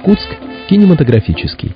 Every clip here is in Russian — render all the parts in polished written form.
Иркутск кинематографический.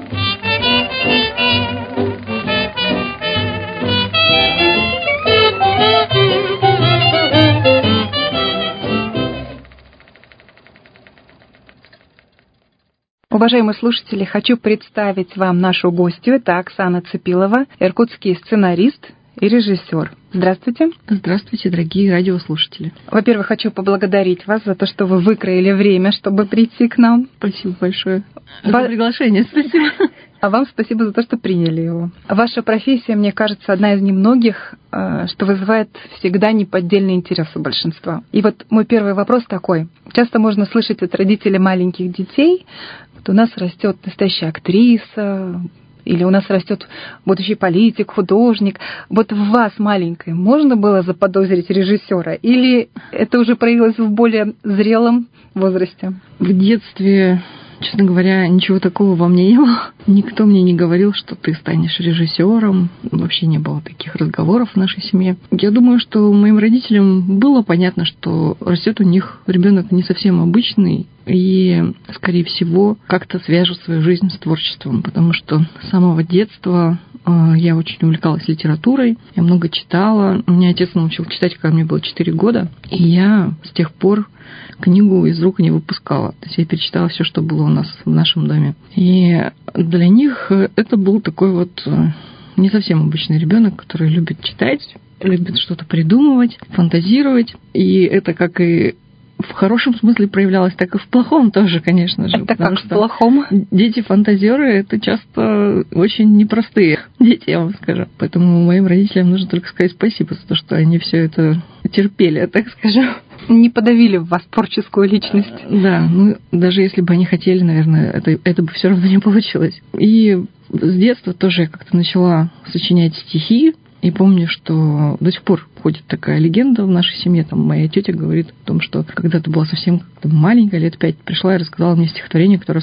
Уважаемые слушатели, хочу представить вам нашу гостью. Это Оксана Цепилова, иркутский сценарист и режиссер. Здравствуйте. Здравствуйте, дорогие радиослушатели. Во-первых, хочу поблагодарить вас за то, что вы выкроили время, чтобы прийти к нам. Спасибо большое за приглашение. Спасибо. А вам спасибо за то, что приняли его. Ваша профессия, мне кажется, одна из немногих, что вызывает всегда неподдельный интерес у большинства. И вот мой первый вопрос такой. Часто можно слышать от родителей маленьких детей, что у нас растет настоящая актриса, или у нас растет будущий политик, художник. Вот в вас, маленькой, можно было заподозрить режиссера? Или это уже проявилось в более зрелом возрасте? В детстве, честно говоря, ничего такого во мне не было. Никто мне не говорил, что ты станешь режиссером. Вообще не было таких разговоров в нашей семье. Я думаю, что моим родителям было понятно, что растет у них ребенок не совсем обычный, и, скорее всего, как-то свяжут свою жизнь с творчеством, потому что с самого детства я очень увлекалась литературой, я много читала. Меня отец научил читать, когда мне было 4 года, и я с тех пор книгу из рук не выпускала. То есть я перечитала все, что было у нас в нашем доме. И для них это был такой вот не совсем обычный ребенок, который любит читать, любит что-то придумывать, фантазировать. И это как и в хорошем смысле проявлялось, так и в плохом тоже, конечно же. Это как в плохом? Дети-фантазеры — это часто очень непростые дети, я вам скажу. Поэтому моим родителям нужно только сказать спасибо за то, что они все это терпели, так скажем. Не подавили в вас творческую личность. Да, ну даже если бы они хотели, наверное, это бы все равно не получилось. И с детства тоже я как-то начала сочинять стихи. И помню, что до сих пор ходит такая легенда в нашей семье. Там моя тетя говорит о том, что когда-то была совсем маленькая, лет 5, пришла и рассказала мне стихотворение, которое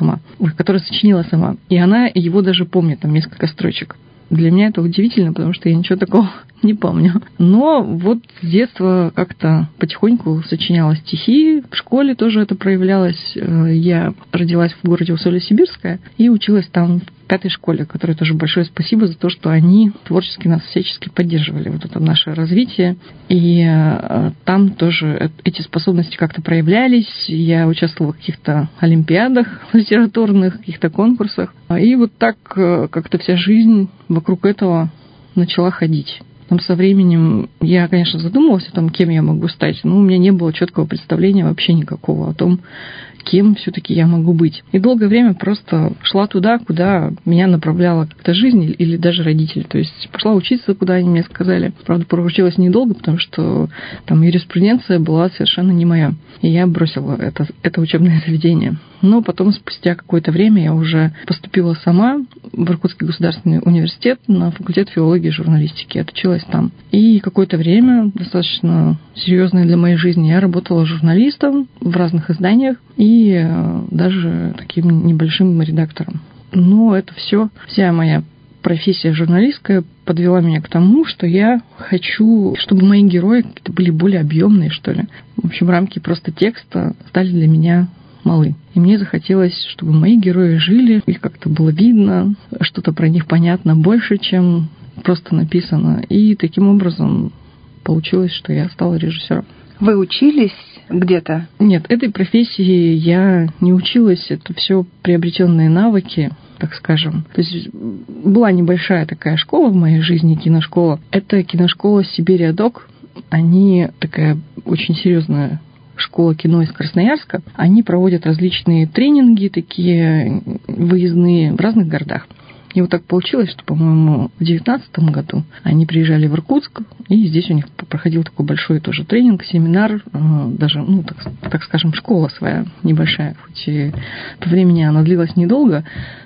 сочинила сама. И она его даже помнит, там несколько строчек. Для меня это удивительно, потому что я ничего такого не помню. Но вот с детства как-то потихоньку сочиняла стихи. В школе тоже это проявлялось. Я родилась в городе Усолье-Сибирское и училась там в 5-й школе, которой тоже большое спасибо за то, что они творчески нас всячески поддерживали. Вот это наше развитие. И там тоже эти способности как-то проявлялись. Я участвовала в каких-то олимпиадах литературных, каких-то конкурсах. И вот так как-то вся жизнь вокруг этого начала ходить. Там со временем я, конечно, задумывалась о том, кем я могу стать, но у меня не было четкого представления вообще никакого о том, кем все-таки я могу быть. И долгое время просто шла туда, куда меня направляла как-то жизнь или даже родители. То есть пошла учиться, куда они мне сказали. Правда, проучилась недолго, потому что там юриспруденция была совершенно не моя. И я бросила это учебное заведение. Но потом, спустя какое-то время, я уже поступила сама в Иркутский государственный университет на факультет филологии и журналистики. Отучилась там. И какое-то время, достаточно серьезное для моей жизни, я работала журналистом в разных изданиях и даже таким небольшим редактором. Но это все, вся моя профессия журналистская подвела меня к тому, что я хочу, чтобы мои герои были более объемные, что ли. В общем, рамки просто текста стали для меня малы. И мне захотелось, чтобы мои герои жили, их как-то было видно, что-то про них понятно больше, чем просто написано. И таким образом получилось, что я стала режиссером. Вы учились где-то? Нет, этой профессии я не училась. Это все приобретенные навыки, так скажем. То есть была небольшая такая школа в моей жизни, киношкола. Это киношкола Сибириадок. Они такая очень серьезная школа кино из Красноярска. Они проводят различные тренинги, такие выездные в разных городах. И вот так получилось, что, по-моему, в 2019 году они приезжали в Иркутск, и здесь у них проходил такой большой тоже тренинг, семинар, даже, так скажем, школа своя небольшая. Хоть и по времени она длилась недолго,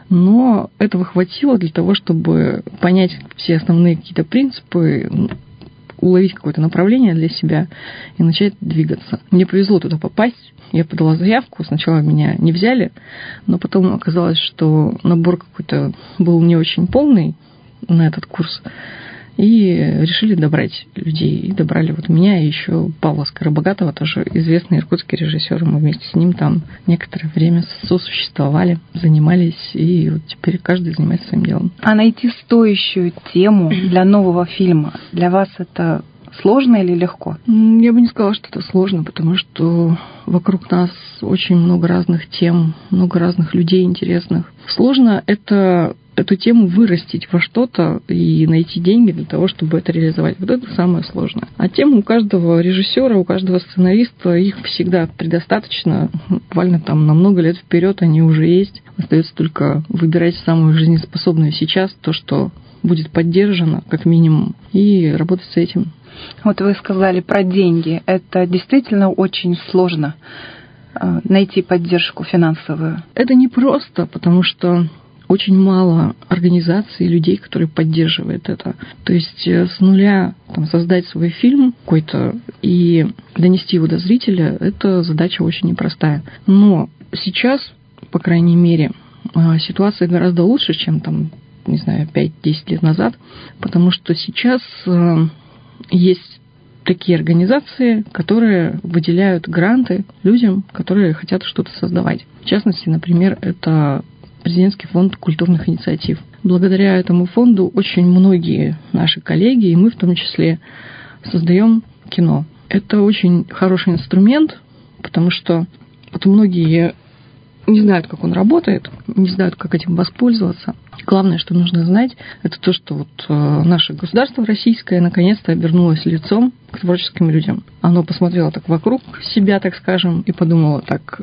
но этого хватило для того, чтобы понять все основные какие-то принципы, уловить какое-то направление для себя и начать двигаться. Мне повезло туда попасть. Я подала заявку, сначала меня не взяли, но потом оказалось, что набор какой-то был не очень полный на этот курс. и решили добрать людей. И добрали вот меня и еще Павла Скоробогатова, тоже известный иркутский режиссер. Мы вместе с ним там некоторое время сосуществовали, занимались, и вот теперь каждый занимается своим делом. А найти стоящую тему для нового фильма, для вас это сложно или легко? Я бы не сказала, что это сложно, потому что вокруг нас очень много разных тем, много разных людей интересных. Сложно эту тему вырастить во что-то и найти деньги для того, чтобы это реализовать. Вот это самое сложное. А тем у каждого режиссера, у каждого сценариста их всегда предостаточно. Буквально там на много лет вперед они уже есть. Остается только выбирать самую жизнеспособную сейчас, то, что будет поддержано, как минимум, и работать с этим. Вот вы сказали про деньги. Это действительно очень сложно найти поддержку финансовую. Это непросто, потому что очень мало организаций, людей, которые поддерживают это. То есть с нуля создать свой фильм какой-то и донести его до зрителя, это задача очень непростая. Но сейчас, по крайней мере, ситуация гораздо лучше, чем 5-10 лет назад, потому что сейчас есть такие организации, которые выделяют гранты людям, которые хотят что-то создавать. В частности, например, это Президентский фонд культурных инициатив. Благодаря этому фонду очень многие наши коллеги, и мы в том числе, создаем кино. Это очень хороший инструмент, потому что многие не знают, как он работает, не знают, как этим воспользоваться. Главное, что нужно знать, это то, что наше государство российское наконец-то обернулось лицом к творческим людям. Оно посмотрело так вокруг себя, так скажем, и подумало,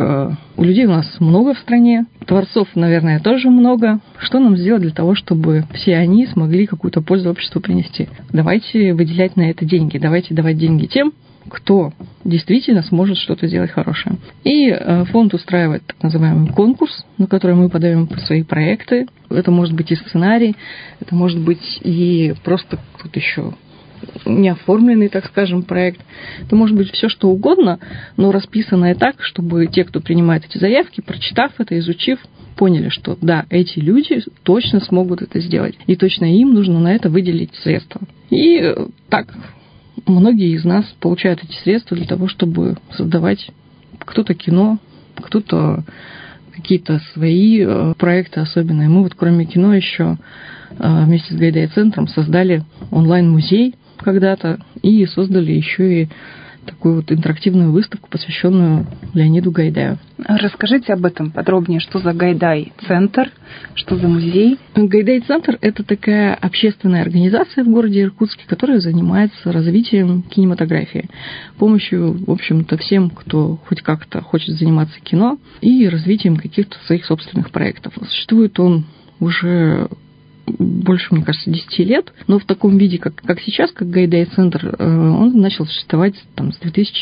у людей у нас много в стране, творцов, наверное, тоже много. Что нам сделать для того, чтобы все они смогли какую-то пользу обществу принести? Давайте выделять на это деньги, давайте давать деньги тем, кто действительно сможет что-то сделать хорошее. И фонд устраивает так называемый конкурс, на который мы подаем свои проекты. Это может быть и сценарий, это может быть и просто тут еще неоформленный, так скажем, проект. Это может быть все что угодно, но расписанное так, чтобы те, кто принимает эти заявки, прочитав это, изучив, поняли, что да, эти люди точно смогут это сделать. И точно им нужно на это выделить средства. И так многие из нас получают эти средства для того, чтобы создавать кто-то кино, кто-то какие-то свои проекты особенные. Мы кроме кино еще вместе с Гайдай-центром создали онлайн-музей когда-то и создали еще и такую интерактивную выставку, посвященную Леониду Гайдаю. Расскажите об этом подробнее. Что за Гайдай-центр? Что за музей? Гайдай-центр – это такая общественная организация в городе Иркутске, которая занимается развитием кинематографии. Помощью, в общем-то, всем, кто хоть как-то хочет заниматься кино и развитием каких-то своих собственных проектов. Существует он уже больше, мне кажется, 10 лет, но в таком виде, как сейчас, как Гайдай-центр, он начал существовать с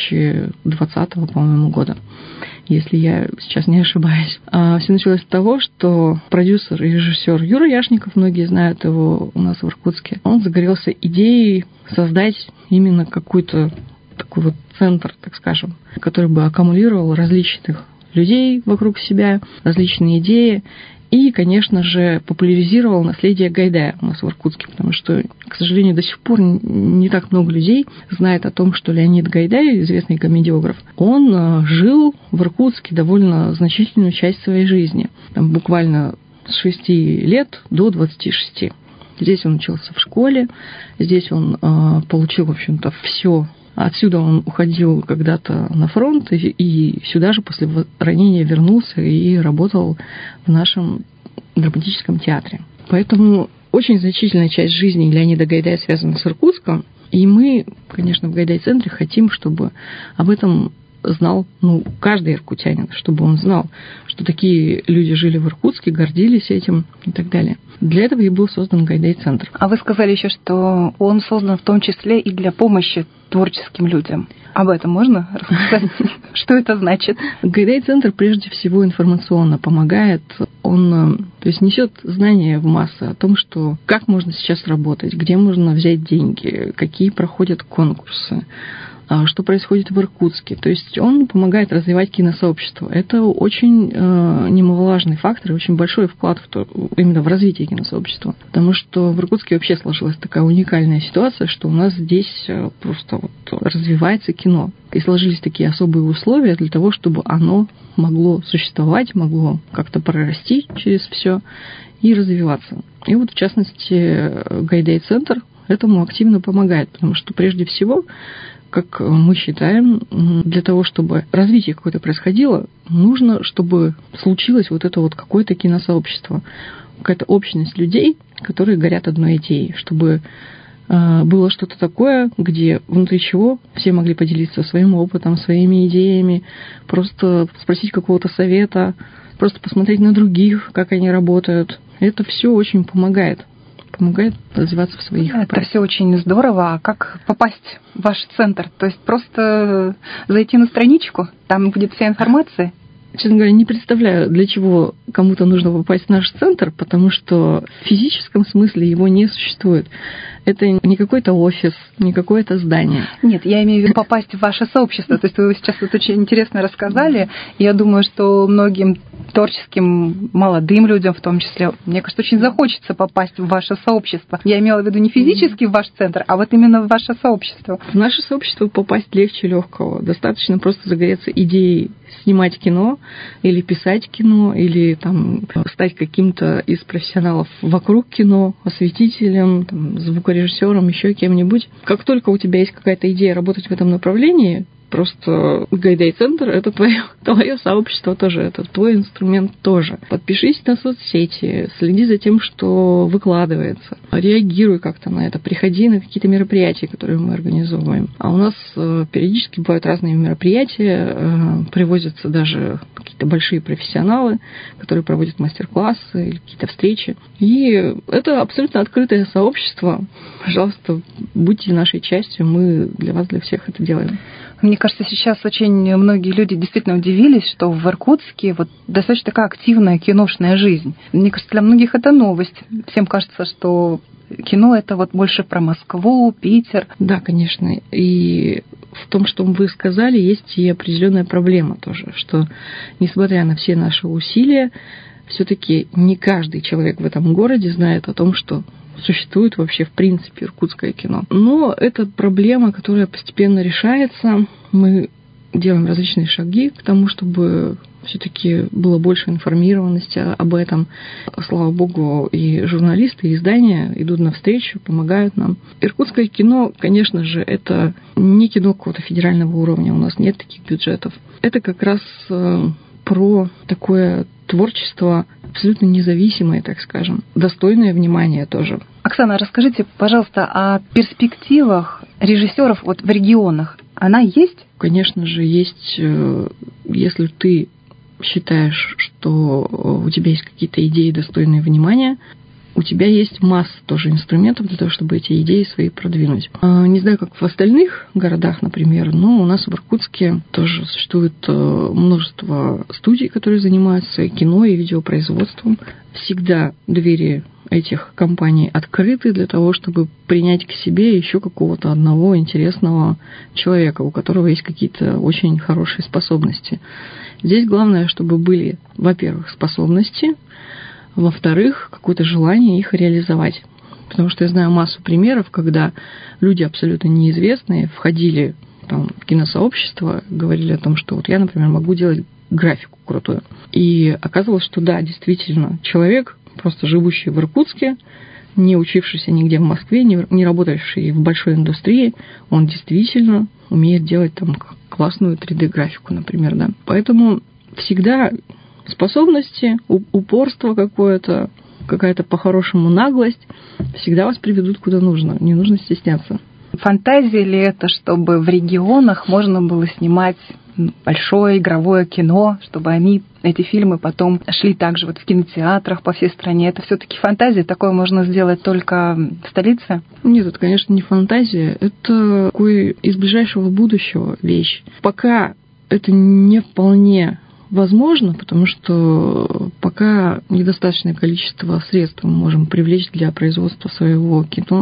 2020, по-моему, года, если я сейчас не ошибаюсь. Все началось с того, что продюсер и режиссер Юра Яшников, многие знают его у нас в Иркутске, он загорелся идеей создать именно какой-то такой центр, так скажем, который бы аккумулировал различных людей вокруг себя, различные идеи, и, конечно же, популяризировал наследие Гайдая у нас в Иркутске, потому что, к сожалению, до сих пор не так много людей знает о том, что Леонид Гайдай, известный комедиограф, он жил в Иркутске довольно значительную часть своей жизни, буквально с 6 лет до 26. Здесь он учился в школе, здесь он получил, в общем-то, все. Отсюда он уходил когда-то на фронт и сюда же после ранения вернулся и работал в нашем драматическом театре. Поэтому очень значительная часть жизни Леонида Гайдая связана с Иркутском. И мы, конечно, в Гайдай-центре хотим, чтобы об этом знал каждый иркутянин, чтобы он знал, что такие люди жили в Иркутске, гордились этим и так далее. Для этого и был создан Гайдай-центр. А вы сказали еще, что он создан в том числе и для помощи творческим людям. Об этом можно рассказать? Что это значит? Гайдай-центр прежде всего информационно помогает. Он несет знания в массы о том, что как можно сейчас работать, где можно взять деньги, какие проходят конкурсы, что происходит в Иркутске. То есть он помогает развивать киносообщество. Это очень немаловажный фактор и очень большой вклад именно в развитие киносообщества. Потому что в Иркутске вообще сложилась такая уникальная ситуация, что у нас здесь просто развивается кино. И сложились такие особые условия для того, чтобы оно могло существовать, могло как-то прорасти через все и развиваться. И вот, в частности, Гайдай-центр этому активно помогает, потому что, прежде всего, как мы считаем, для того, чтобы развитие какое-то происходило, нужно, чтобы случилось вот это вот какое-то киносообщество, какая-то общность людей, которые горят одной идеей, чтобы было что-то такое, где внутри чего все могли поделиться своим опытом, своими идеями, просто спросить какого-то совета, просто посмотреть на других, как они работают. Это все очень помогает развиваться в своих Это проектах. все очень здорово. А как попасть в ваш центр? То есть просто зайти на страничку, там будет вся информация? Честно говоря, не представляю, для чего кому-то нужно попасть в наш центр, потому что в физическом смысле его не существует. Это не какой-то офис, не какое-то здание. Нет, я имею в виду попасть в ваше сообщество. То есть вы сейчас вот очень интересно рассказали. Я думаю, что многим творческим, молодым людям в том числе, мне кажется, очень захочется попасть в ваше сообщество. Я имела в виду не физически в ваш центр, а вот именно в ваше сообщество. В наше сообщество попасть легче легкого. Достаточно просто загореться идеей снимать кино или писать кино, или там, стать каким-то из профессионалов вокруг кино, осветителем, там, звукорежиссером, еще кем-нибудь. Как только у тебя есть какая-то идея работать в этом направлении, просто Гайдай-центр — это твое сообщество тоже, это твой инструмент тоже. Подпишись на соцсети, следи за тем, что выкладывается, реагируй как-то на это, приходи на какие-то мероприятия, которые мы организовываем. А у нас периодически бывают разные мероприятия, привозятся даже какие-то большие профессионалы, которые проводят мастер-классы или какие-то встречи. И это абсолютно открытое сообщество. Пожалуйста, будьте нашей частью, мы для вас, для всех это делаем. Мне кажется, сейчас очень многие люди действительно удивились, что в Иркутске вот достаточно такая активная киношная жизнь. Мне кажется, для многих это новость. Всем кажется, что кино — это вот больше про Москву, Питер. Да, конечно. И в том, что вы сказали, есть и определенная проблема тоже, что, несмотря на все наши усилия, все-таки не каждый человек в этом городе знает о том, что существует вообще, в принципе, иркутское кино. Но это проблема, которая постепенно решается. Мы делаем различные шаги к тому, чтобы все-таки было больше информированности об этом. Слава богу, и журналисты, и издания идут навстречу, помогают нам. Иркутское кино, конечно же, это не кино какого-то федерального уровня, у нас нет таких бюджетов. Это как раз про такое творчество абсолютно независимое, так скажем, достойное внимания тоже. Оксана, расскажите, пожалуйста, о перспективах режиссеров вот в регионах. Она есть? Конечно же, есть. Если ты считаешь, что у тебя есть какие-то идеи, достойные внимания, у тебя есть масса тоже инструментов для того, чтобы эти идеи свои продвинуть. Не знаю, как в остальных городах, например, но у нас в Иркутске тоже существует множество студий, которые занимаются кино и видеопроизводством. Всегда двери этих компаний открыты для того, чтобы принять к себе еще какого-то одного интересного человека, у которого есть какие-то очень хорошие способности. Здесь главное, чтобы были, во-первых, способности, во-вторых, какое-то желание их реализовать. Потому что я знаю массу примеров, когда люди абсолютно неизвестные входили там, в киносообщество, говорили о том, что вот я, например, могу делать графику крутую. И оказывалось, что да, действительно, человек, просто живущий в Иркутске, не учившийся нигде в Москве, не работающий в большой индустрии, он действительно умеет делать там классную 3D-графику, например. Да. Поэтому всегда способности, упорство какое-то, какая-то по-хорошему наглость всегда вас приведут куда нужно. Не нужно стесняться. Фантазия ли это, чтобы в регионах можно было снимать большое игровое кино, чтобы эти фильмы потом шли также вот в кинотеатрах по всей стране? Это все-таки фантазия? Такое можно сделать только в столице? Нет, это, конечно, не фантазия. Это такой из ближайшего будущего вещь. Пока это не вполне возможно, потому что пока недостаточное количество средств мы можем привлечь для производства своего кино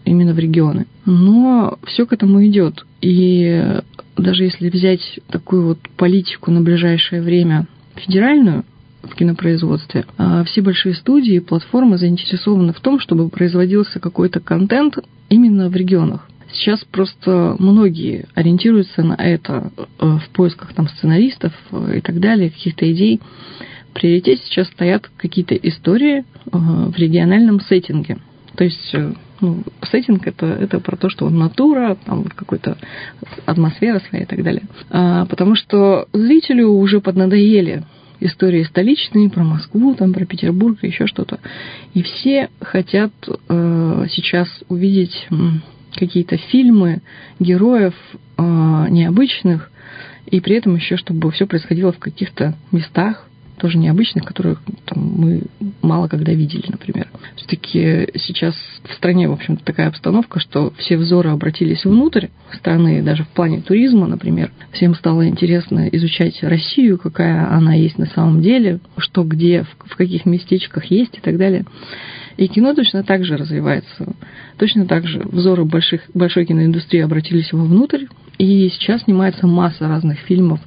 именно в регионы. Но все к этому идет. И даже если взять такую вот политику на ближайшее время федеральную в кинопроизводстве, все большие студии и платформы заинтересованы в том, чтобы производился какой-то контент именно в регионах. Сейчас просто многие ориентируются на это в поисках там сценаристов и так далее, каких-то идей. В приоритете сейчас стоят какие-то истории в региональном сеттинге. То есть сеттинг это про то, что натура, там какая-то атмосфера своя и так далее. Потому что зрителю уже поднадоели истории столичные, про Москву, там, про Петербург, еще что-то. И все хотят сейчас увидеть какие-то фильмы героев необычных, и при этом еще, чтобы все происходило в каких-то местах, тоже необычных, которых там, мы мало когда видели, например. Все-таки сейчас в стране, в общем-то, такая обстановка, что все взоры обратились внутрь страны, даже в плане туризма, например. Всем стало интересно изучать Россию, какая она есть на самом деле, что где, в каких местечках есть и так далее. И кино точно так же развивается. Точно так же взоры большой киноиндустрии обратились вовнутрь, и сейчас снимается масса разных фильмов.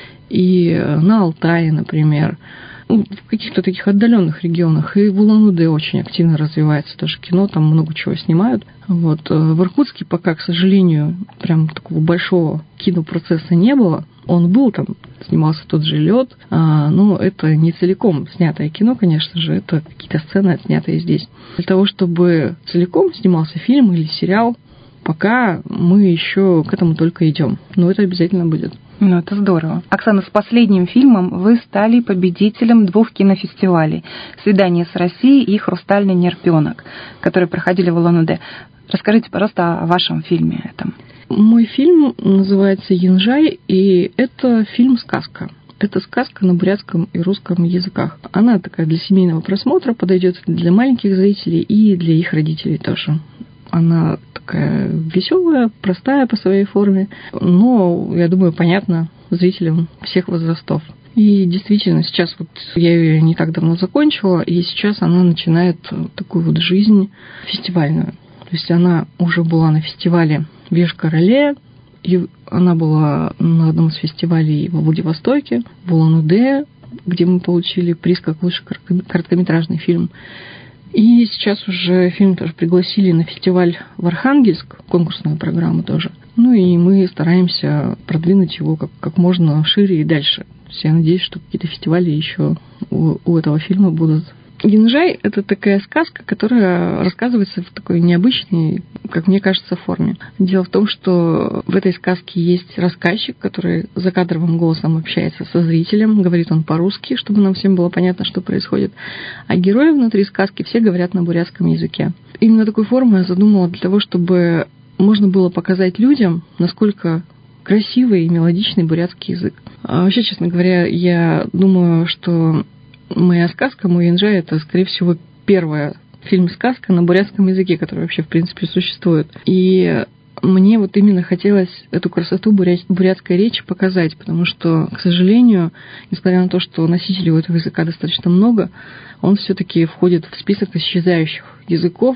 И на Алтае, например, в каких-то таких отдаленных регионах. И в Улан-Удэ очень активно развивается тоже кино, там много чего снимают. Вот. В Иркутске пока, к сожалению, прям такого большого кинопроцесса не было. Он был, там снимался тот же «Лёд», но это не целиком снятое кино, конечно же, это какие-то сцены, отснятые здесь. Для того, чтобы целиком снимался фильм или сериал, пока мы еще к этому только идем. Но это обязательно будет. Ну, это здорово. Оксана, с последним фильмом вы стали победителем 2 кинофестивалей «Свидание с Россией» и «Хрустальный нерпёнок», которые проходили в Улан-Удэ. Расскажите, пожалуйста, о вашем фильме этом. Мой фильм называется «Янжай», и это фильм-сказка. Это сказка на бурятском и русском языках. Она такая для семейного просмотра, подойдет для маленьких зрителей и для их родителей тоже. Она такая веселая, простая по своей форме, но, я думаю, понятна зрителям всех возрастов. И действительно, сейчас вот я ее не так давно закончила, и сейчас она начинает такую вот жизнь фестивальную. То есть она уже была на фестивале в Йошкар-Оле, и она была на одном из фестивалей во Владивостоке, в Улан-Удэ, где мы получили приз как лучший короткометражный фильм. И сейчас уже фильм тоже пригласили на фестиваль в Архангельск, конкурсную программу тоже. Ну и мы стараемся продвинуть его как можно шире и дальше. То есть я надеюсь, что какие-то фестивали еще у этого фильма будут. «Янжай» — это такая сказка, которая рассказывается в такой необычной, как мне кажется, форме. Дело в том, что в этой сказке есть рассказчик, который закадровым голосом общается со зрителем, говорит он по-русски, чтобы нам всем было понятно, что происходит. А герои внутри сказки все говорят на бурятском языке. Именно такую форму я задумала для того, чтобы можно было показать людям, насколько красивый и мелодичный бурятский язык. А вообще, честно говоря, я думаю, что моя сказка, мой янжай, это, скорее всего, первая фильм-сказка на бурятском языке, которая вообще, в принципе, существует. И мне вот именно хотелось эту красоту бурятской речи показать, потому что, к сожалению, несмотря на то, что носителей у этого языка достаточно много, он все-таки входит в список исчезающих языков.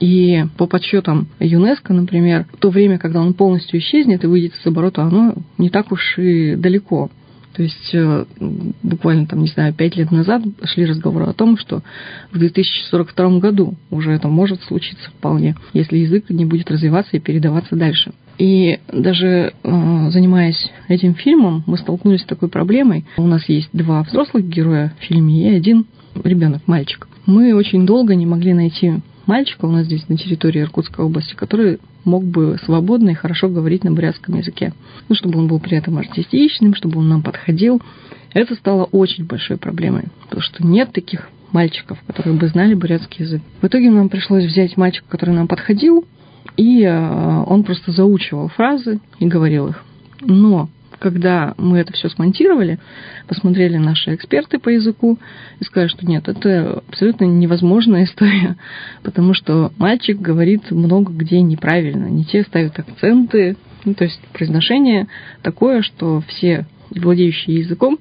И по подсчетам ЮНЕСКО, например, в то время, когда он полностью исчезнет и выйдет из оборота, оно не так уж и далеко. То есть буквально, 5 лет назад шли разговоры о том, что в 2042 году уже это может случиться вполне, если язык не будет развиваться и передаваться дальше. И даже занимаясь этим фильмом, мы столкнулись с такой проблемой. У нас есть 2 взрослых героя в фильме и 1 ребенок, мальчик. Мы очень долго не могли найти мальчика у нас здесь на территории Иркутской области, который мог бы свободно и хорошо говорить на бурятском языке. Чтобы он был при этом артистичным, чтобы он нам подходил. Это стало очень большой проблемой, потому что нет таких мальчиков, которые бы знали бурятский язык. В итоге нам пришлось взять мальчика, который нам подходил, и он просто заучивал фразы и говорил их. Но когда мы это все смонтировали, посмотрели наши эксперты по языку и сказали, что нет, это абсолютно невозможная история, потому что мальчик говорит много где неправильно, не те ставят акценты, то есть произношение такое, что все владеющие языком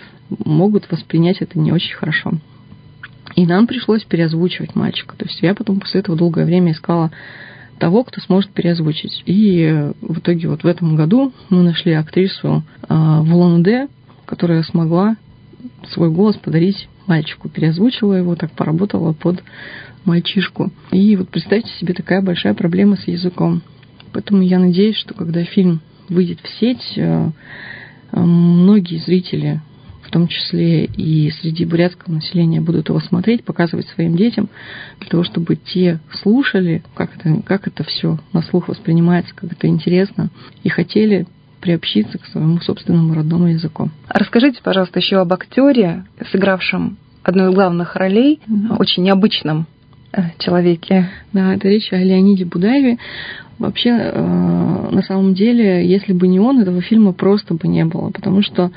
могут воспринять это не очень хорошо. И нам пришлось переозвучивать мальчика. То есть я потом после этого долгое время искала того, кто сможет переозвучить. И в итоге вот в этом году мы нашли актрису в Улан-Удэ, которая смогла свой голос подарить мальчику, переозвучила его, так поработала под мальчишку. И вот представьте себе, такая большая проблема с языком. Поэтому я надеюсь, что когда фильм выйдет в сеть, многие зрители, в том числе и среди бурятского населения, будут его смотреть, показывать своим детям, для того, чтобы те слушали, как это все на слух воспринимается, как это интересно, и хотели приобщиться к своему собственному родному языку. Расскажите, пожалуйста, еще об актере, сыгравшем одну из главных ролей, очень необычном человеке. Да, это речь о Леониде Будаеве. Вообще, на самом деле, если бы не он, этого фильма просто бы не было, потому что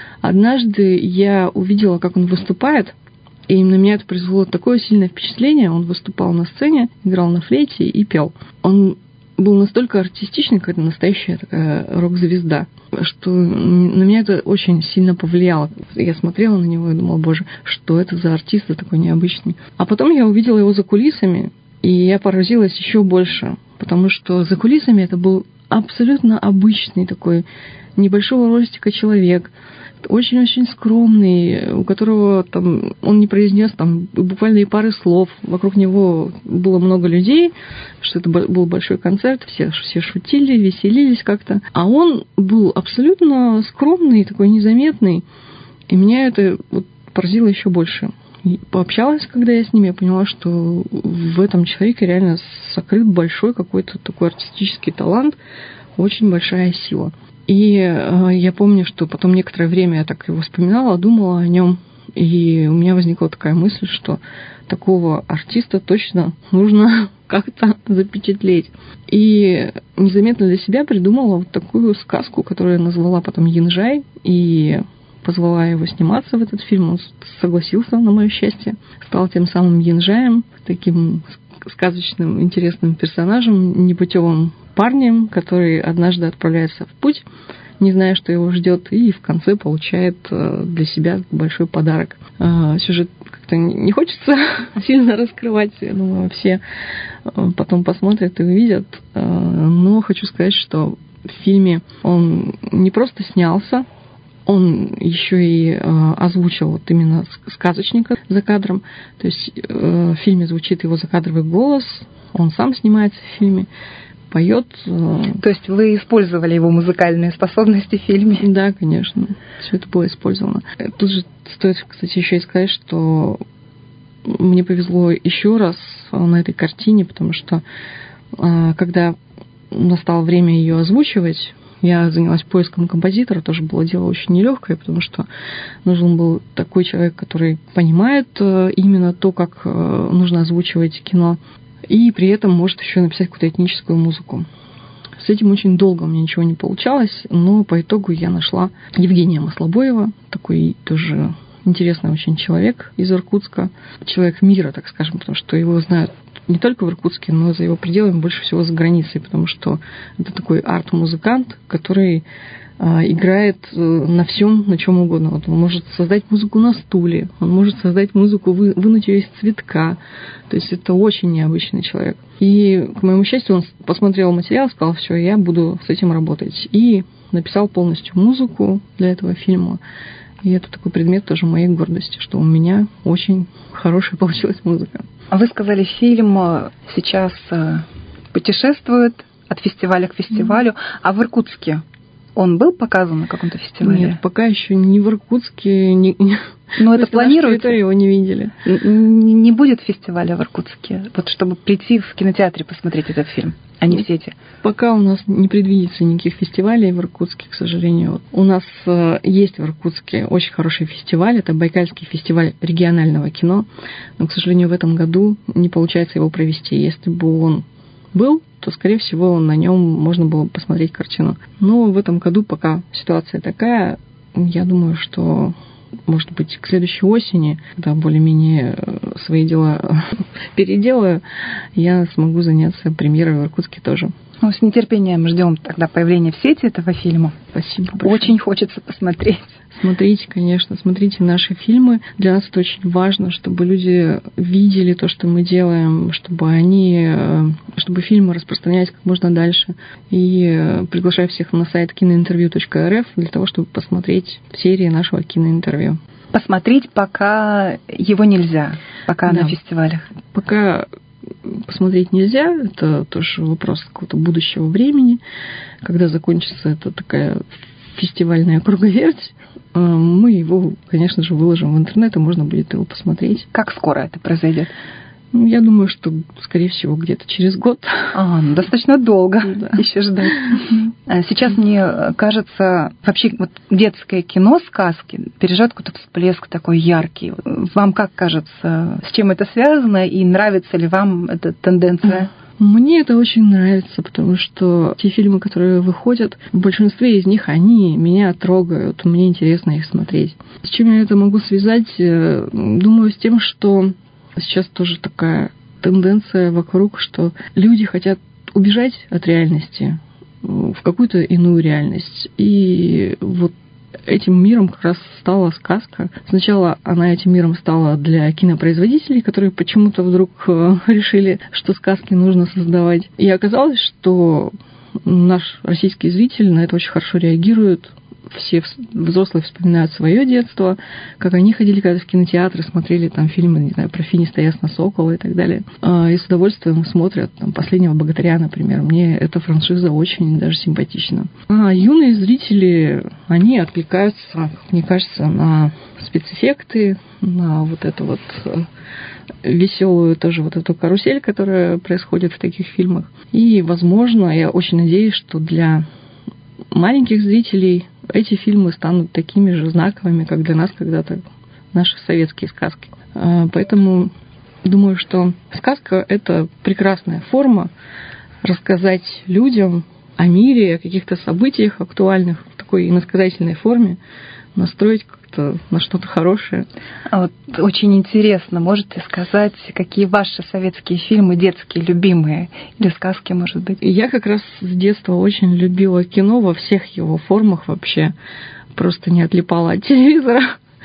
однажды я увидела, как он выступает, и на меня это произвело такое сильное впечатление. Он выступал на сцене, играл на флейте и пел. Он был настолько артистичный, как настоящая такая рок-звезда, что на меня это очень сильно повлияло. Я смотрела на него и думала, боже, что это за артист такой необычный. А потом я увидела его за кулисами, и я поразилась еще больше, потому что за кулисами это был абсолютно обычный такой небольшого ростика человек, очень-очень скромный, у которого там он не произнес там буквально и пары слов. Вокруг него было много людей, что это был большой концерт, все шутили, веселились как-то. А он был абсолютно скромный, такой незаметный. И меня это вот поразило еще больше. И пообщалась, когда я с ним, я поняла, что в этом человеке реально сокрыт большой какой-то такой артистический талант, очень большая сила. И я помню, что потом некоторое время я так его вспоминала, думала о нем, и у меня возникла такая мысль, что такого артиста точно нужно как-то запечатлеть. И незаметно для себя придумала вот такую сказку, которую я назвала потом «Янжай», и позвала его сниматься в этот фильм. Он согласился, на мое счастье, стал тем самым Янжаем, таким сказочным, интересным персонажем, непутевым парнем, который однажды отправляется в путь, не зная, что его ждет, и в конце получает для себя большой подарок. Сюжет как-то не хочется сильно раскрывать, я думаю, все потом посмотрят и увидят. Но хочу сказать, что в фильме он не просто снялся, он еще и озвучил вот именно сказочника за кадром. То есть в фильме звучит его закадровый голос, он сам снимается в фильме, поет. То есть вы использовали его музыкальные способности в фильме? Да, конечно. Все это было использовано. Тут же стоит, кстати, еще и сказать, что мне повезло еще раз на этой картине, потому что когда настало время ее озвучивать, я занялась поиском композитора, тоже было дело очень нелегкое, потому что нужен был такой человек, который понимает именно то, как нужно озвучивать кино, и при этом может еще написать какую-то этническую музыку. С этим очень долго у меня ничего не получалось, но по итогу я нашла Евгения Маслобоева, такой тоже интересный очень человек из Иркутска, человек мира, так скажем, потому что его знают не только в Иркутске, но и за его пределами, больше всего за границей, потому что это такой арт-музыкант, который играет на всем, на чем угодно. Вот он может создать музыку на стуле, он может создать музыку, вынуть ее из цветка. То есть это очень необычный человек. И, к моему счастью, он посмотрел материал, сказал, все, я буду с этим работать. И написал полностью музыку для этого фильма. И это такой предмет тоже моей гордости, что у меня очень хорошая получилась музыка. А вы сказали, фильм сейчас путешествует от фестиваля к фестивалю, а в Иркутске он был показан на каком-то фестивале? Нет, пока еще не в Иркутске. Но это планируется? Его не видели. Не будет фестиваля в Иркутске, вот чтобы прийти в кинотеатре посмотреть этот фильм, а не в сети? Пока у нас не предвидится никаких фестивалей в Иркутске, к сожалению. У нас есть в Иркутске очень хороший фестиваль, это Байкальский фестиваль регионального кино, но, к сожалению, в этом году не получается его провести. Если бы он был, то, скорее всего, на нем можно было посмотреть картину. Но в этом году пока ситуация такая, я думаю, что, может быть, к следующей осени, когда более-менее свои дела переделаю, я смогу заняться премьерой в Иркутске тоже. Мы с нетерпением ждем тогда появления в сети этого фильма. Спасибо большое. Очень хочется посмотреть. Смотрите, конечно, смотрите наши фильмы. Для нас это очень важно, чтобы люди видели то, что мы делаем, чтобы фильмы распространялись как можно дальше. И приглашаю всех на сайт киноинтервью.рф для того, чтобы посмотреть серии нашего киноинтервью. Посмотреть, пока его нельзя, пока на фестивалях. Пока посмотреть нельзя, это тоже вопрос какого-то будущего времени, когда закончится эта такая фестивальная круговерть. Мы его, конечно же, выложим в интернет, и можно будет его посмотреть. Как скоро это произойдет? Я думаю, что, скорее всего, где-то через год. Достаточно долго еще ждать. Сейчас, мне кажется, вообще вот детское кино, сказки, переживает какой-то всплеск такой яркий. Вам как кажется, с чем это связано, и нравится ли вам эта тенденция? Мне это очень нравится, потому что те фильмы, которые выходят, в большинстве из них они меня трогают, мне интересно их смотреть. С чем я это могу связать? Думаю, с тем, что сейчас тоже такая тенденция вокруг, что люди хотят убежать от реальности в какую-то иную реальность. И вот этим миром как раз стала сказка. Сначала она этим миром стала для кинопроизводителей, которые почему-то вдруг решили, что сказки нужно создавать. И оказалось, что наш российский зритель на это очень хорошо реагирует. Все взрослые вспоминают свое детство, как они ходили когда-то в кинотеатры, смотрели там фильмы, не знаю, про Финиста Ясна-Сокола и так далее. И с удовольствием смотрят там «Последнего богатыря», например. Мне эта франшиза очень даже симпатична. А юные зрители, они откликаются, мне кажется, на спецэффекты, на вот эту вот веселую тоже вот эту карусель, которая происходит в таких фильмах. И, возможно, я очень надеюсь, что для маленьких зрителей эти фильмы станут такими же знаковыми, как для нас когда-то наши советские сказки. Поэтому думаю, что сказка – это прекрасная форма рассказать людям о мире, о каких-то событиях актуальных в такой иносказательной форме, настроить как-то на что-то хорошее. Очень интересно. Можете сказать, какие ваши советские фильмы детские, любимые? Или сказки, может быть? Я как раз с детства очень любила кино во всех его формах вообще. Просто не отлипала от телевизора.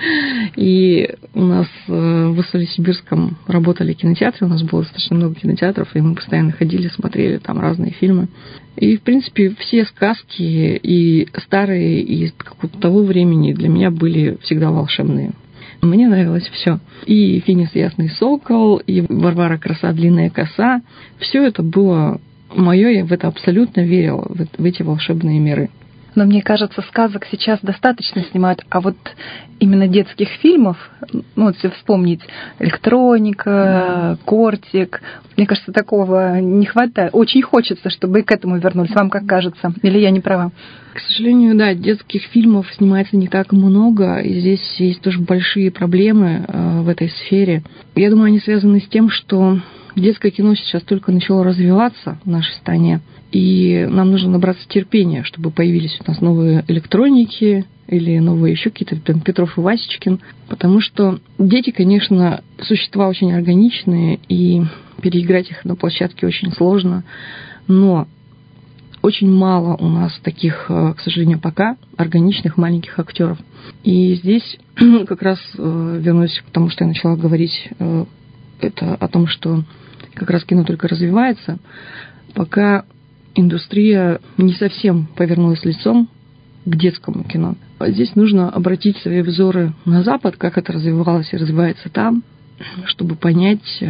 И у нас в Уссурийсибирском работали кинотеатры, у нас было достаточно много кинотеатров, и мы постоянно ходили, смотрели там разные фильмы. И, в принципе, все сказки, и старые, и какого-то того времени для меня были всегда волшебные. Мне нравилось все. И «Финис Ясный Сокол», и «Варвара Краса Длинная коса». Все это было мое, я в это абсолютно верила, в эти волшебные миры. Но мне кажется, сказок сейчас достаточно снимают, а вот именно детских фильмов, если вспомнить «Электроника», «Кортик», мне кажется, такого не хватает. Очень хочется, чтобы и к этому вернулись. Вам как кажется? Или я не права? К сожалению, да, детских фильмов снимается не так много, и здесь есть тоже большие проблемы в этой сфере. Я думаю, они связаны с тем, что детское кино сейчас только начало развиваться в нашей стране, и нам нужно набраться терпения, чтобы появились у нас новые электроники или новые еще какие-то, там, Петров и Васечкин, потому что дети, конечно, существа очень органичные, и переиграть их на площадке очень сложно, но очень мало у нас таких, к сожалению, пока органичных маленьких актеров. И здесь как раз вернусь к тому, что я начала говорить, это о том, что как раз кино только развивается, пока индустрия не совсем повернулась лицом к детскому кино. Здесь нужно обратить свои взоры на Запад, как это развивалось и развивается там, чтобы понять,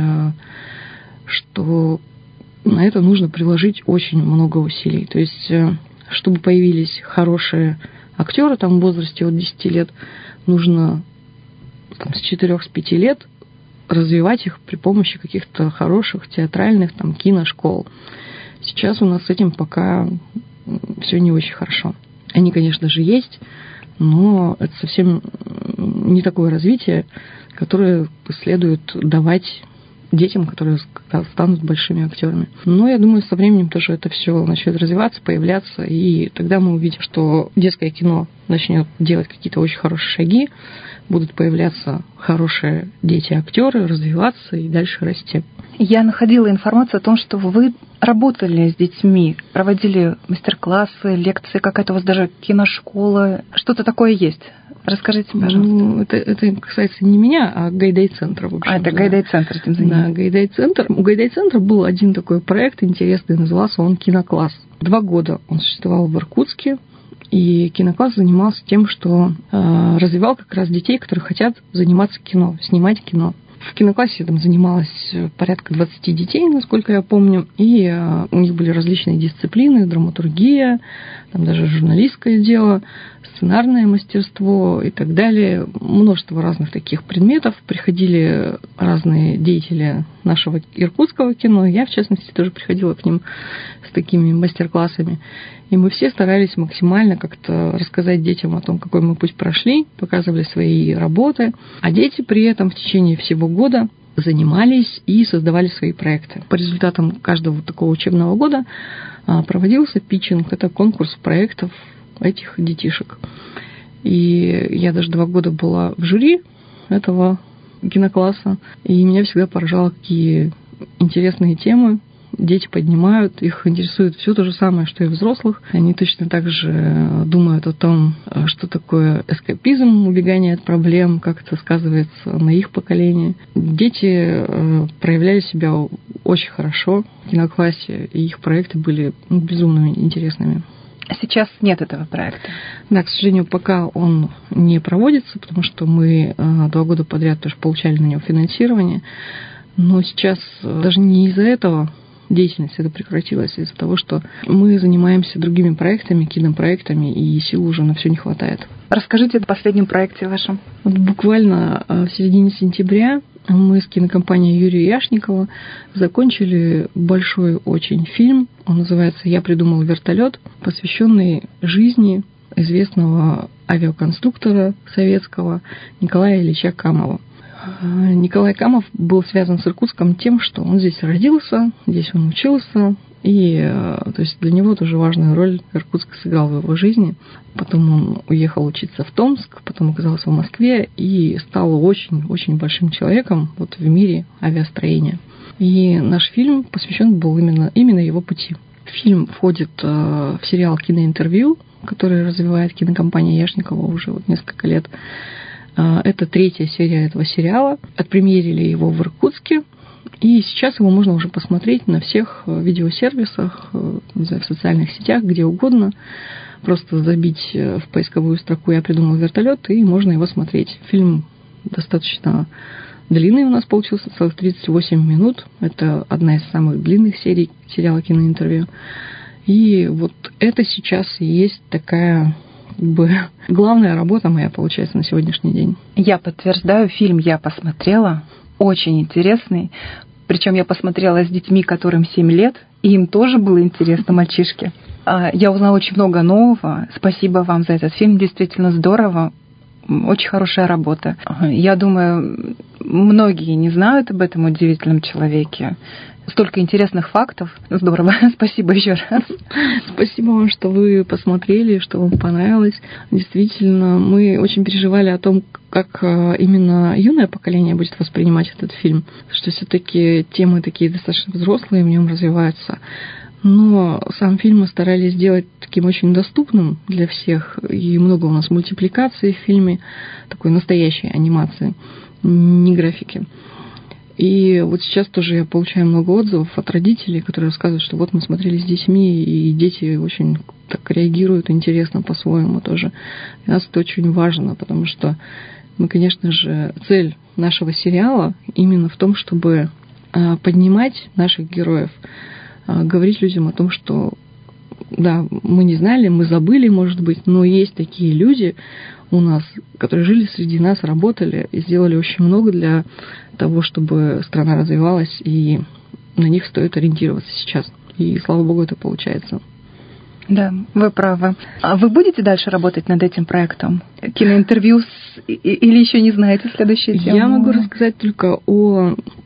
что на это нужно приложить очень много усилий. То есть, чтобы появились хорошие актеры там в возрасте от 10 лет, нужно с 4-5 лет развивать их при помощи каких-то хороших театральных киношкол. Сейчас у нас с этим пока все не очень хорошо. Они, конечно же, есть, но это совсем не такое развитие, которое следует давать детям, которые станут большими актерами. Но я думаю, со временем тоже это все начнет развиваться, появляться, и тогда мы увидим, что детское кино начнет делать какие-то очень хорошие шаги, будут появляться хорошие дети-актеры, развиваться и дальше расти. Я находила информацию о том, что вы работали с детьми, проводили мастер-классы, лекции, какая-то у вас даже киношкола. Что-то такое есть. Расскажите, пожалуйста. Это касается не меня, а Гайдай-центра. Это Гайдай-центр этим занимается. Да, Гайдай-центр. У Гайдай-центра был один такой проект интересный, назывался он «Кинокласс». 2 года он существовал в Иркутске, и кинокласс занимался тем, что развивал как раз детей, которые хотят заниматься кино, снимать кино. В киноклассе там занималось порядка 20 детей, насколько я помню, и у них были различные дисциплины, драматургия, там даже журналистское дело, сценарное мастерство и так далее. Множество разных таких предметов. Приходили разные деятели нашего иркутского кино. Я, в частности, тоже приходила к ним с такими мастер-классами. И мы все старались максимально как-то рассказать детям о том, какой мы путь прошли, показывали свои работы. А дети при этом в течение всего года занимались и создавали свои проекты. По результатам каждого такого учебного года проводился питчинг. Это конкурс проектов этих детишек. И я даже 2 года была в жюри этого кинокласса. И меня всегда поражало, какие интересные темы дети поднимают, их интересует все то же самое, что и взрослых. Они точно так же думают о том, что такое эскапизм, убегание от проблем, как это сказывается на их поколении. Дети проявляли себя очень хорошо в киноклассе, и их проекты были безумно интересными. Сейчас нет этого проекта? Да, к сожалению, пока он не проводится, потому что мы 2 года подряд тоже получали на него финансирование. Но сейчас даже не из-за этого деятельность это прекратилась, из-за того, что мы занимаемся другими проектами, кинопроектами, и сил уже на все не хватает. Расскажите о последнем проекте вашем. Вот буквально в середине сентября мы с кинокомпанией Юрия Яшникова закончили большой очень фильм. Он называется «Я придумал вертолет», посвященный жизни известного авиаконструктора советского Николая Ильича Камова. Николай Камов был связан с Иркутском тем, что он здесь родился, здесь он учился, и то есть для него тоже важную роль Иркутск сыграл в его жизни. Потом он уехал учиться в Томск, потом оказался в Москве и стал очень-очень большим человеком вот в мире авиастроения. И наш фильм посвящен был именно его пути. Фильм входит в сериал «Киноинтервью», который развивает кинокомпания Яшникова уже вот несколько лет. Это 3-я серия этого сериала. Отпремьерили его в Иркутске. И сейчас его можно уже посмотреть на всех видеосервисах, в социальных сетях, где угодно. Просто забить в поисковую строку «Я придумал вертолет», и можно его смотреть. Фильм достаточно длинный у нас получился, целых 38 минут. Это одна из самых длинных серий сериала «Киноинтервью». И вот это сейчас и есть такая главная работа моя, получается, на сегодняшний день. Я подтверждаю, фильм я посмотрела, очень интересный. Причем я посмотрела с детьми, которым 7 лет, и им тоже было интересно, мальчишки. Я узнала очень много нового. Спасибо вам за этот фильм, действительно здорово. Очень хорошая работа. Я думаю, многие не знают об этом удивительном человеке. Столько интересных фактов. Здорово. Спасибо еще раз. Спасибо вам, что вы посмотрели, что вам понравилось. Действительно, мы очень переживали о том, как именно юное поколение будет воспринимать этот фильм. Что все-таки темы такие достаточно взрослые в нем развиваются. Но сам фильм мы старались сделать таким очень доступным для всех. И много у нас мультипликаций в фильме, такой настоящей анимации, не графики. И вот сейчас тоже я получаю много отзывов от родителей, которые рассказывают, что вот мы смотрели с детьми, и дети очень так реагируют интересно по-своему тоже. Для нас это очень важно, потому что мы, конечно же, цель нашего сериала именно в том, чтобы поднимать наших героев, говорить людям о том, что да, мы не знали, мы забыли, может быть, но есть такие люди у нас, которые жили среди нас, работали и сделали очень много для того, чтобы страна развивалась, и на них стоит ориентироваться сейчас. И, слава богу, это получается. Да, вы правы. А вы будете дальше работать над этим проектом? Киноинтервью или еще не знаете следующую тему? Я могу рассказать только о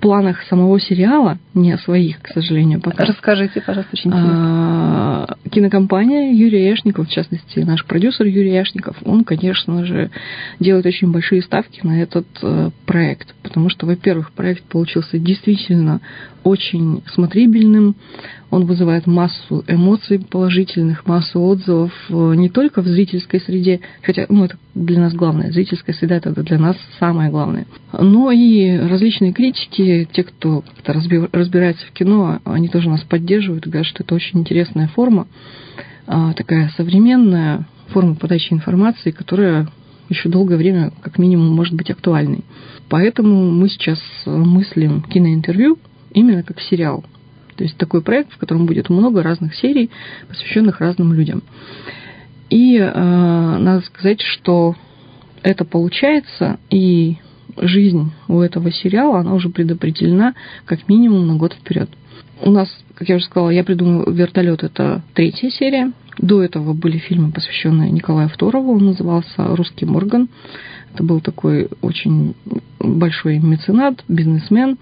планах самого сериала, не о своих, к сожалению, пока. Расскажите, пожалуйста, очень интересно. Кинокомпания Юрий Яшников, в частности, наш продюсер Юрий Яшников, он, конечно же, делает очень большие ставки на этот проект, потому что, во-первых, проект получился действительно очень смотрибельным, он вызывает массу эмоций положительных, массу отзывов не только в зрительской среде, хотя это для нас главное, зрительская среда — это для нас самое главное, но и различные критики, те, кто как-то разбирается в кино, они тоже нас поддерживают и говорят, что это очень интересная форма, такая современная форма подачи информации, которая еще долгое время, как минимум, может быть актуальной. Поэтому мы сейчас мыслим киноинтервью именно как сериал. То есть такой проект, в котором будет много разных серий, посвященных разным людям. И надо сказать, что это получается, и жизнь у этого сериала, она уже предопределена как минимум на год вперед. У нас, как я уже сказала, «Я придумал вертолет» — это 3-я серия. До этого были фильмы, посвященные Николаю II. Он назывался «Русский Морган». Это был такой очень большой меценат, бизнесмен.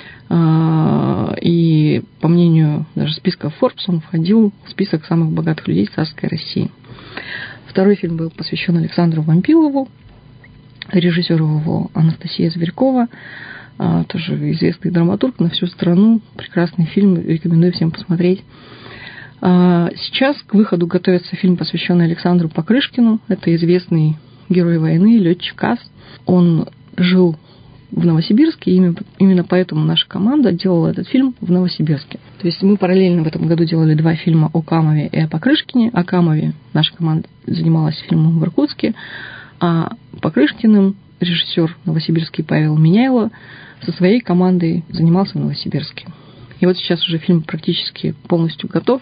И, по мнению даже списка Forbes, он входил в список самых богатых людей царской России. Второй фильм был посвящен Александру Вампилову, режиссеру его Анастасия Зверькова, тоже известный драматург на всю страну. Прекрасный фильм, рекомендую всем посмотреть. Сейчас к выходу готовится фильм, посвященный Александру Покрышкину. Это известный герой войны, летчик АС. Он жил в Новосибирске, и именно поэтому наша команда делала этот фильм в Новосибирске. То есть мы параллельно в этом году делали 2 фильма о Камове и о Покрышкине. О Камове наша команда занималась фильмом в Иркутске, а Покрышкиным режиссер новосибирский Павел Меняйло со своей командой занимался в Новосибирске. И вот сейчас уже фильм практически полностью готов,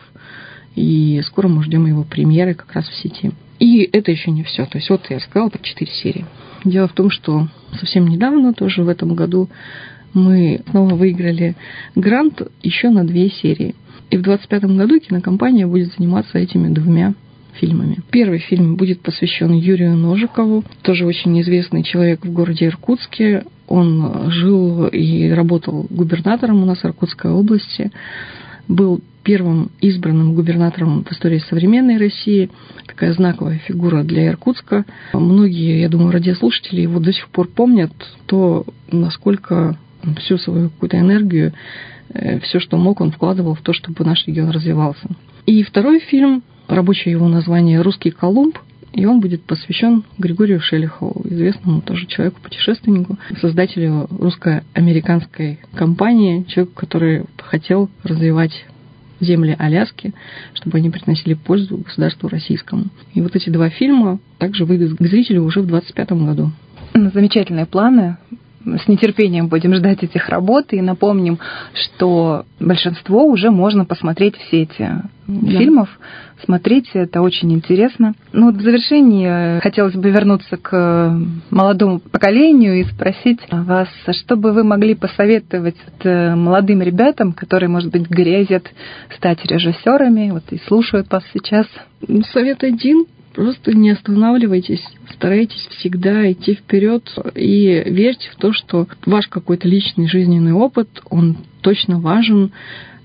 и скоро мы ждем его премьеры как раз в сети. И это еще не все. То есть вот я рассказала про 4 серии. Дело в том, что совсем недавно, тоже в этом году, мы снова выиграли грант еще на 2 серии. И в 2025 году кинокомпания будет заниматься этими 2 фильмами. Первый фильм будет посвящен Юрию Ножикову, тоже очень известный человек в городе Иркутске. Он жил и работал губернатором у нас в Иркутской области, был первым избранным губернатором в истории современной России, такая знаковая фигура для Иркутска. Многие, я думаю, радиослушатели его до сих пор помнят, то, насколько всю свою какую-то энергию, все, что мог, он вкладывал в то, чтобы наш регион развивался. И второй фильм, рабочее его название «Русский Колумб», и он будет посвящен Григорию Шелихову, известному тоже человеку-путешественнику, создателю русско-американской компании, человеку, который хотел развивать земли Аляски, чтобы они приносили пользу государству российскому. И вот эти 2 фильма также выйдут к зрителю уже в 2025 году. Замечательные планы. С нетерпением будем ждать этих работ и напомним, что большинство уже можно посмотреть в сети фильмов. Смотрите, это очень интересно. В завершении хотелось бы вернуться к молодому поколению и спросить вас, что бы вы могли посоветовать молодым ребятам, которые, может быть, грезят стать режиссерами, и слушают вас сейчас? Совет один. Просто не останавливайтесь, старайтесь всегда идти вперед и верьте в то, что ваш какой-то личный жизненный опыт, он точно важен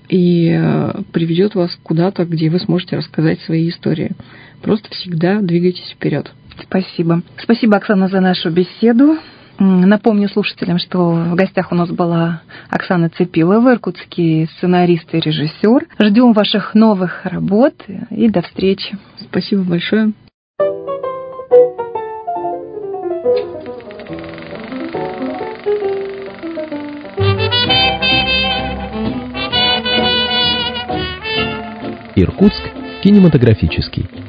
и приведет вас куда-то, где вы сможете рассказать свои истории. Просто всегда двигайтесь вперед. Спасибо. Спасибо, Оксана, за нашу беседу. Напомню слушателям, что в гостях у нас была Оксана Цепилова, иркутский сценарист и режиссер. Ждем ваших новых работ и до встречи. Спасибо большое. Иркутск кинематографический.